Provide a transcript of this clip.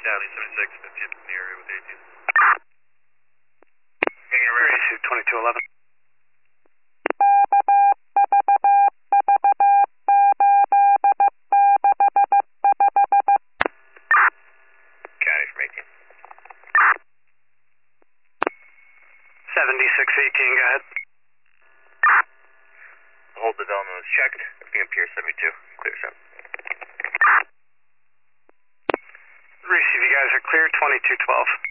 County 76, 50th in the area with 18. Receive 2211. County from 18. 7618, go ahead. Hold development was checked. Everything up here 72. Clear, sir. Receive, you guys are clear, 2212.